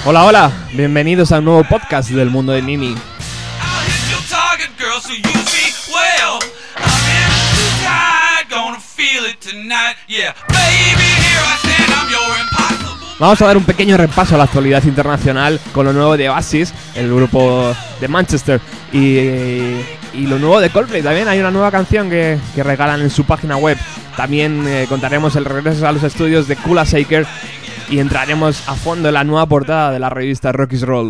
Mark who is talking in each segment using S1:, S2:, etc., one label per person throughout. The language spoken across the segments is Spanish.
S1: Hola, hola, bienvenidos a un nuevo podcast del mundo de Nini. Vamos a dar un pequeño repaso a la actualidad internacional con lo nuevo de Oasis, el grupo de Manchester, y lo nuevo de Coldplay. También hay una nueva canción que regalan en su página web. También contaremos el regreso a los estudios de Kula Shaker y entraremos a fondo en la nueva portada de la revista Rocky's Roll.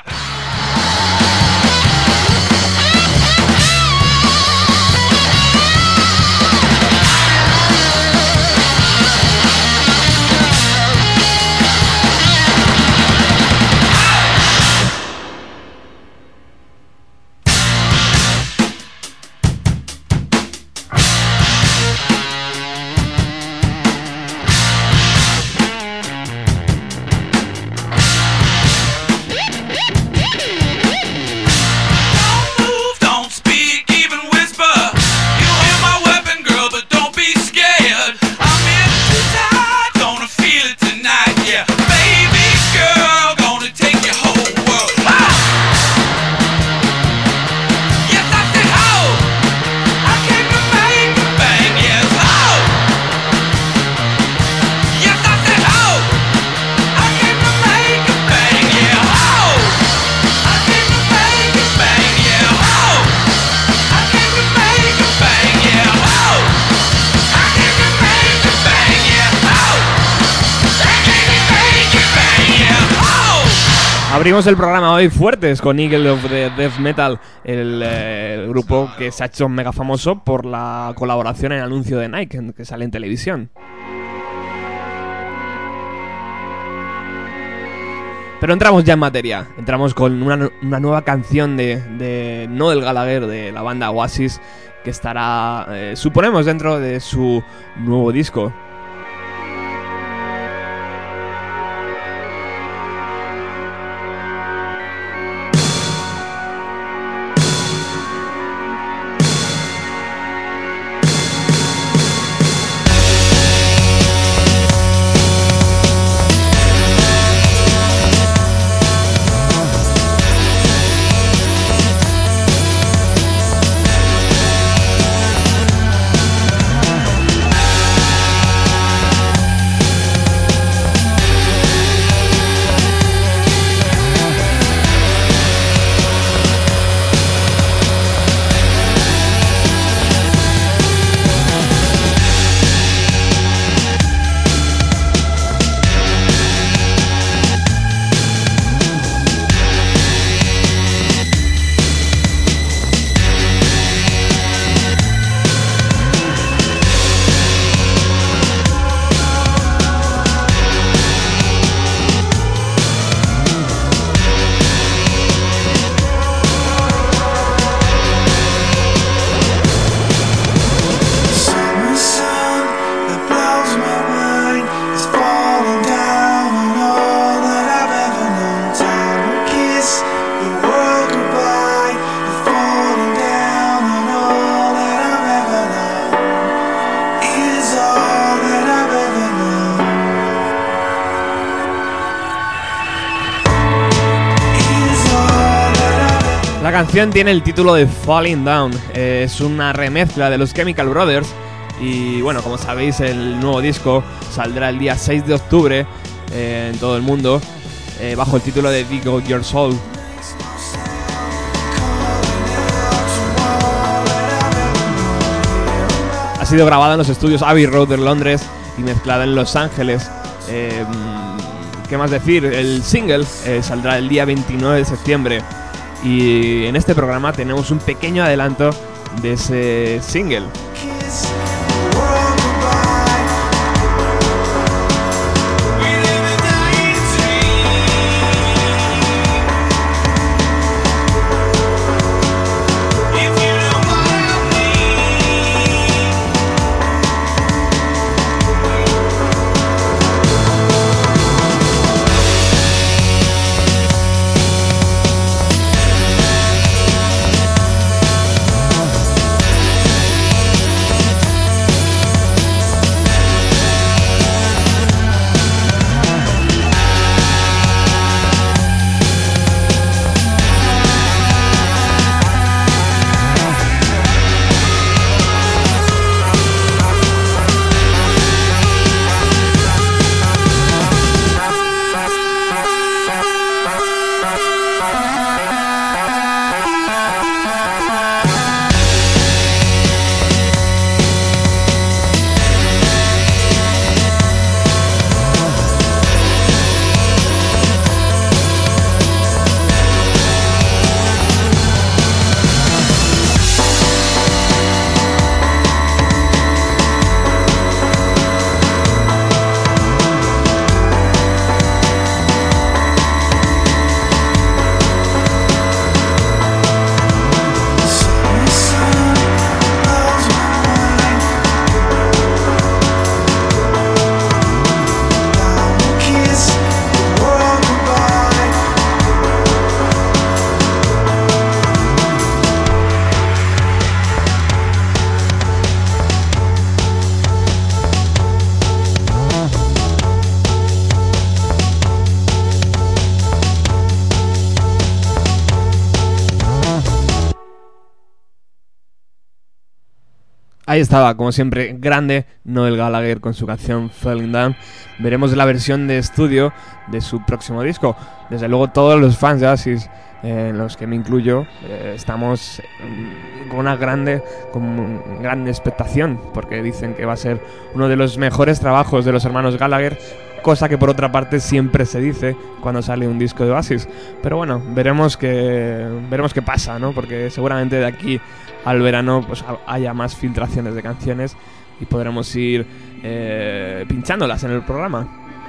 S1: Abrimos el programa hoy fuertes con Eagle of the Death Metal, el grupo que se ha hecho mega famoso por la colaboración en el anuncio de Nike que sale en televisión. Pero entramos ya en materia, entramos con una nueva canción de Noel Gallagher, de la banda Oasis, que estará, suponemos, dentro de su nuevo disco. La canción tiene el título de Falling Down, es una remezcla de los Chemical Brothers y bueno, como sabéis, el nuevo disco saldrá el día 6 de octubre en todo el mundo bajo el título de Dig Out Your Soul. Ha sido grabada en los estudios Abbey Road de Londres y mezclada en Los Ángeles. ¿Qué más decir? El single saldrá el día 29 de septiembre. Y en este programa tenemos un pequeño adelanto de ese single. Ahí estaba, como siempre, grande Noel Gallagher con su canción Falling Down. Veremos la versión de estudio de su próximo disco. Desde luego todos los fans de Oasis, en los que me incluyo, estamos con una grande expectación, porque dicen que va a ser uno de los mejores trabajos de los hermanos Gallagher, cosa que por otra parte siempre se dice cuando sale un disco de Oasis. Pero bueno, veremos qué pasa, ¿no? Porque seguramente de aquí al verano pues haya más filtraciones de canciones y podremos ir pinchándolas en el programa.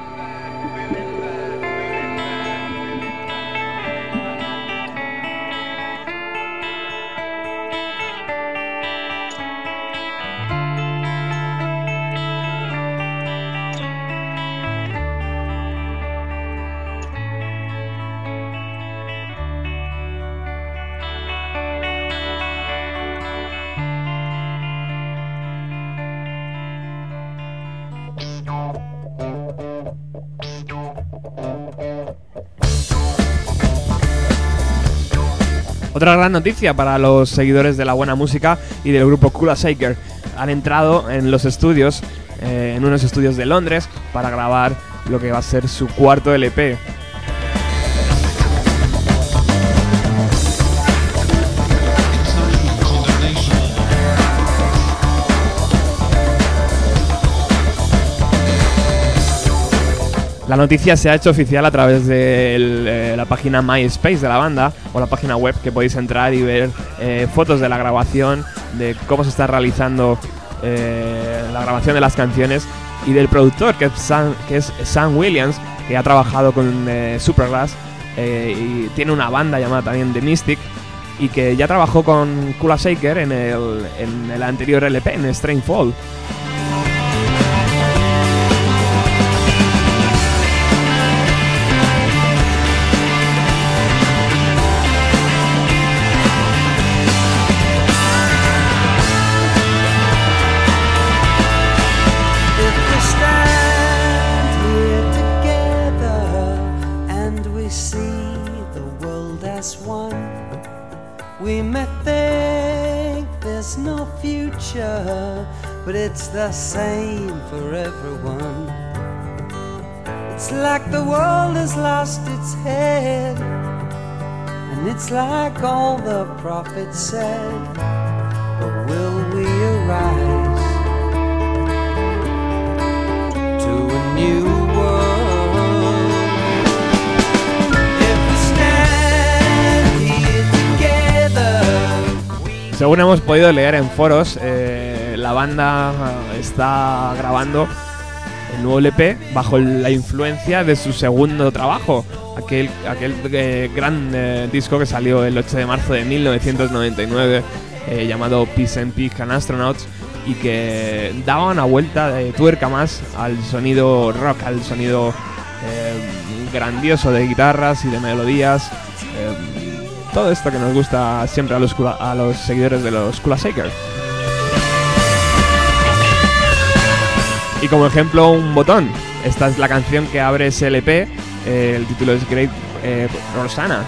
S1: Otra gran noticia para los seguidores de la buena música y del grupo Kula Shaker. Han entrado en los estudios, en unos estudios de Londres, para grabar lo que va a ser su cuarto LP. La noticia se ha hecho oficial a través de la página MySpace de la banda, o la página web, que podéis entrar y ver fotos de la grabación, de cómo se está realizando la grabación de las canciones, y del productor, que es Sam Williams, que ha trabajado con Supergrass y tiene una banda llamada también The Mystic, y que ya trabajó con Kula Shaker en el anterior LP, en Strange Fall.
S2: But it's the same for everyone. It's like the world has lost its head, and it's like all the prophets said. But will we arise to a new world? If we stand here together.
S1: Según hemos podido leer en foros, la banda está grabando el nuevo LP bajo la influencia de su segundo trabajo, aquel gran disco que salió el 8 de marzo de 1999, llamado Peace and Peace and Astronauts, y que daba una vuelta de tuerca más al sonido rock, al sonido grandioso de guitarras y de melodías, todo esto que nos gusta siempre a los seguidores de los Kula Shaker. Y como ejemplo, un botón. Esta es la canción que abre ese LP. El título es Great Rosanna.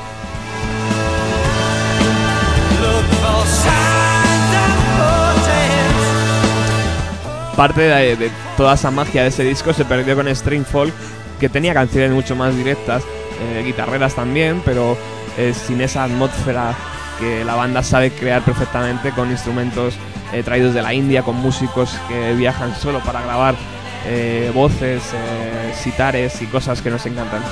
S1: Parte de toda esa magia de ese disco se perdió con Strange Fall, que tenía canciones mucho más directas, guitarreras también, pero sin esa atmósfera que la banda sabe crear perfectamente, con instrumentos traídos de la India, con músicos que viajan solo para grabar voces, sitares y cosas que nos encantan.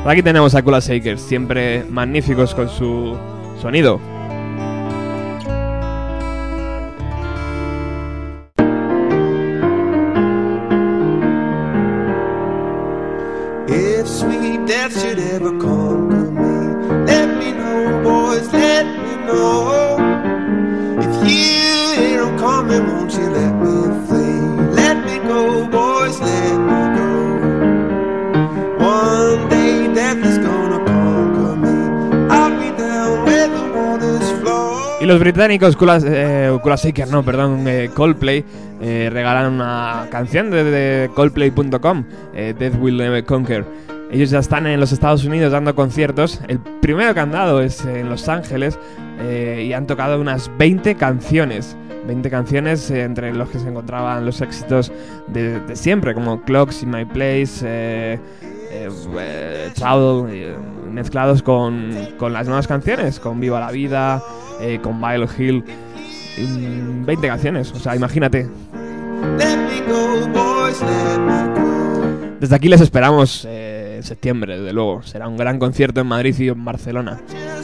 S1: Por aquí tenemos a Kula Shakers, siempre magníficos con su sonido.
S3: If sweet death should ever conquer me, let me know, boys, let me know. If you hear 'em coming, won't you let me flee? Let me go, boys, let me go. One day death is gonna conquer me. I'll be down where the waters flow.
S1: Y los británicos Kula Shaker, no, perdón, Coldplay, regalan una canción de Coldplay.com, Death Will Never Conquer. Ellos ya están en los Estados Unidos dando conciertos. El primero que han dado es en Los Ángeles y han tocado unas 20 canciones. 20 canciones entre los que se encontraban los éxitos de siempre, como Clocks in My Place, Trouble, mezclados con las nuevas canciones, con Viva la Vida, con Mile Hill. 20 canciones, o sea, imagínate. Desde aquí les esperamos en septiembre, desde luego. Será un gran concierto en Madrid y en Barcelona.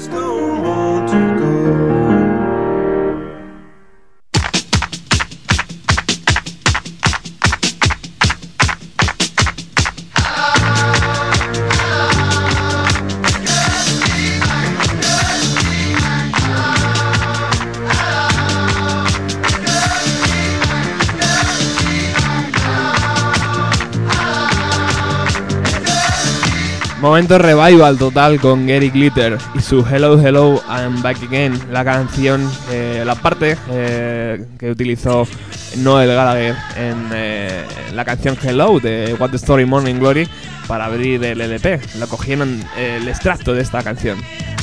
S1: Momento revival total con Gary Glitter y su Hello Hello I'm Back Again, la canción, la parte que utilizó Noel Gallagher en la canción Hello de What the Story Morning Glory para abrir el LP. Lo cogieron el extracto de esta canción.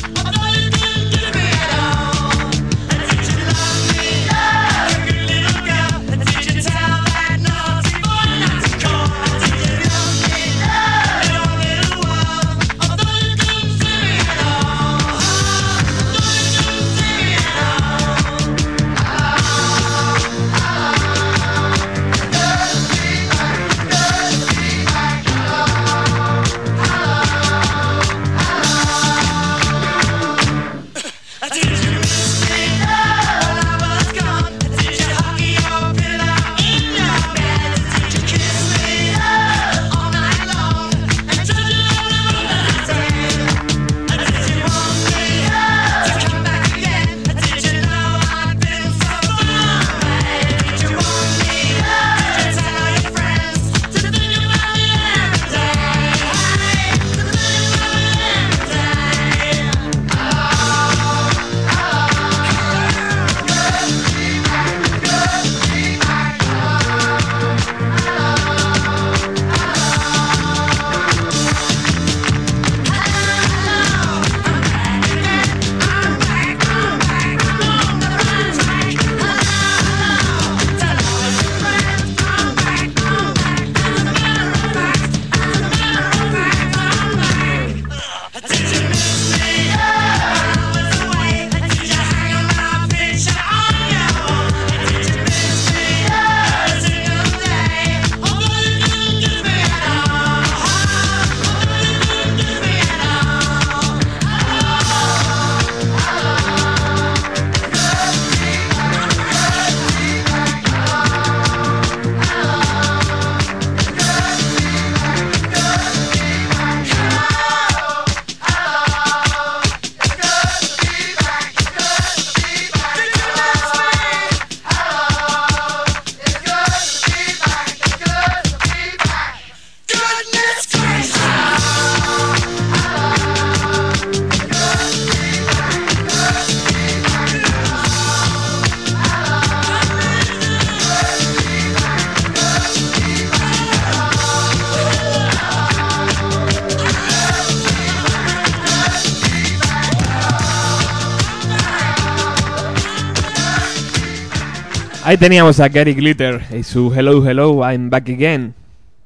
S1: Ahí teníamos a Gary Glitter y su Hello Hello I'm Back Again.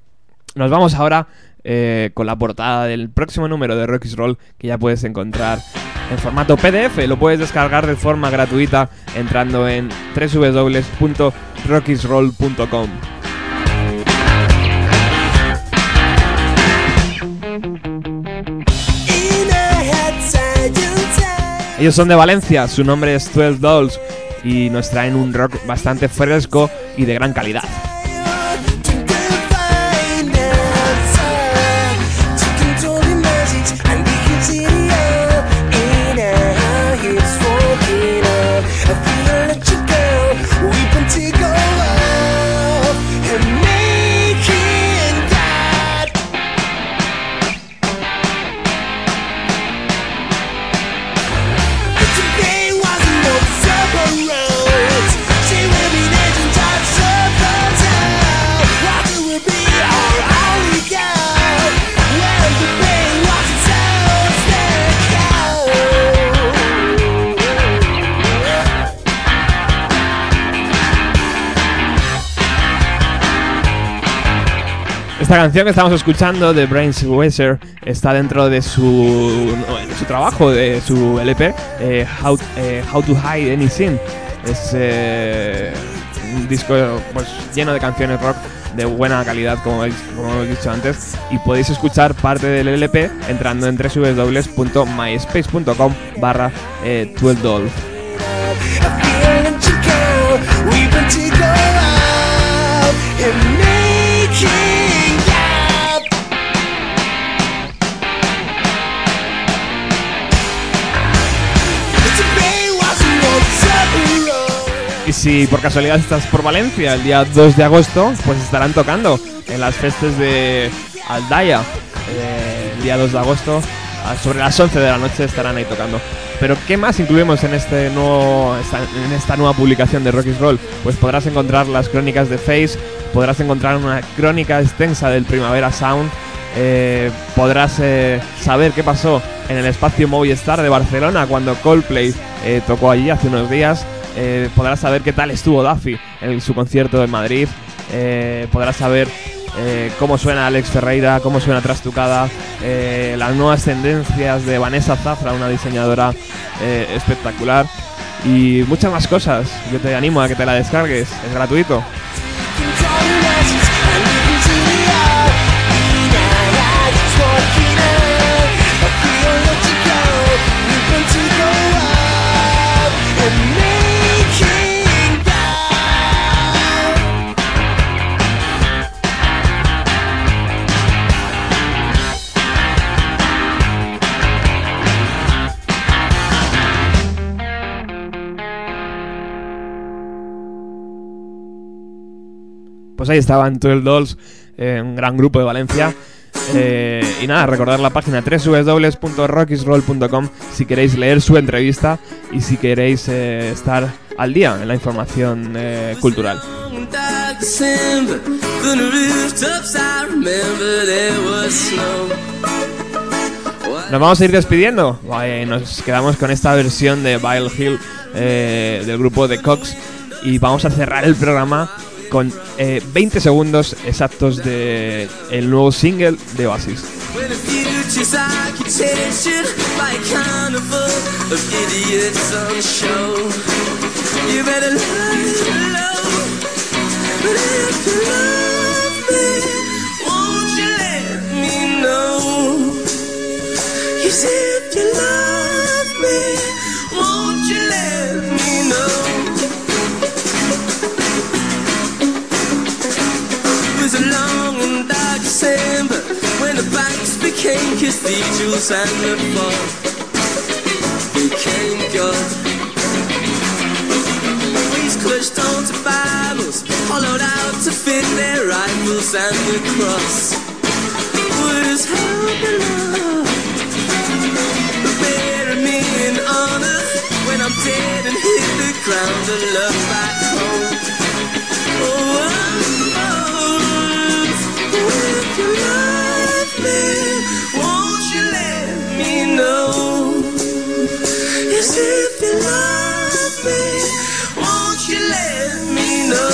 S1: Nos vamos ahora con la portada del próximo número de Rock is Roll, que ya puedes encontrar en formato PDF. Lo puedes descargar de forma gratuita entrando en www.rockisroll.com. Ellos son de Valencia, su nombre es 12 Dolls y nos traen un rock bastante fresco y de gran calidad. Esta canción que estamos escuchando de Brains Weser está dentro de su trabajo, de su LP, How to Hide Anything. Es un disco pues, lleno de canciones rock de buena calidad, como hemos dicho antes, y podéis escuchar parte del LP entrando en www.myspace.com/12Doll. Y si por casualidad estás por Valencia el día 2 de agosto, pues estarán tocando en las festas de Aldaya. El día 2 de agosto, sobre las 11 de la noche, estarán ahí tocando. Pero ¿qué más incluimos en esta nueva publicación de Rock is Roll? Pues podrás encontrar las crónicas de Face, podrás encontrar una crónica extensa del Primavera Sound, podrás saber qué pasó en el espacio Movistar de Barcelona cuando Coldplay tocó allí hace unos días. Podrás saber qué tal estuvo Duffy en su concierto en Madrid. Podrás saber cómo suena Alex Ferreira, cómo suena Trastucada, las nuevas tendencias de Vanessa Zafra, una diseñadora espectacular, y muchas más cosas. Yo te animo a que te la descargues, es gratuito. Pues ahí estaban 12 Dolls, un gran grupo de Valencia. Y nada, recordar la página www.rockisroll.com si queréis leer su entrevista y si queréis estar al día en la información cultural. Nos vamos a ir despidiendo. Nos quedamos con esta versión de Vile Hill del grupo The Cox y vamos a cerrar el programa con 20 segundos exactos de el nuevo single de Oasis.
S2: December, when the banks became cathedrals and the fog became God. Priests clutched onto Bibles, hollowed out to fit their rifles, and the cross was held below. Bury me in honor when I'm dead and hit the ground and love back home. Oh, if you love me, won't you let me know? Yes, if you love me, won't you let me know?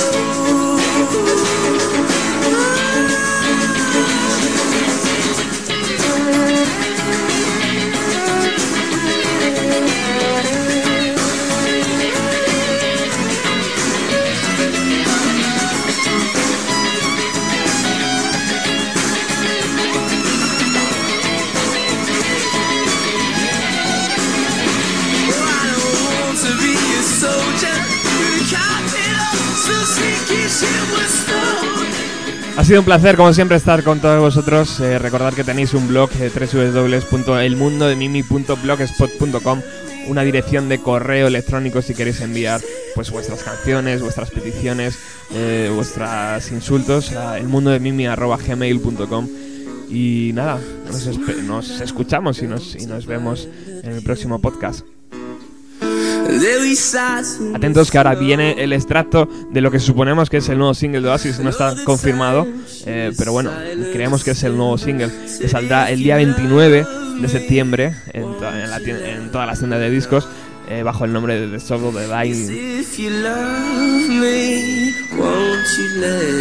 S1: Ha sido un placer, como siempre, estar con todos vosotros. Recordad que tenéis un blog, www.elmundomimimi.blogspot.com, una dirección de correo electrónico si queréis enviar pues vuestras canciones, vuestras peticiones, vuestros insultos a elmundomimimi@gmail.com. Y nada, nos escuchamos y nos vemos en el próximo podcast. Atentos que ahora viene el extracto de lo que suponemos que es el nuevo single de Oasis. No está confirmado, pero bueno, creemos que es el nuevo single que saldrá el día 29 de septiembre en todas las tiendas de discos, bajo el nombre de The Soul of the Line.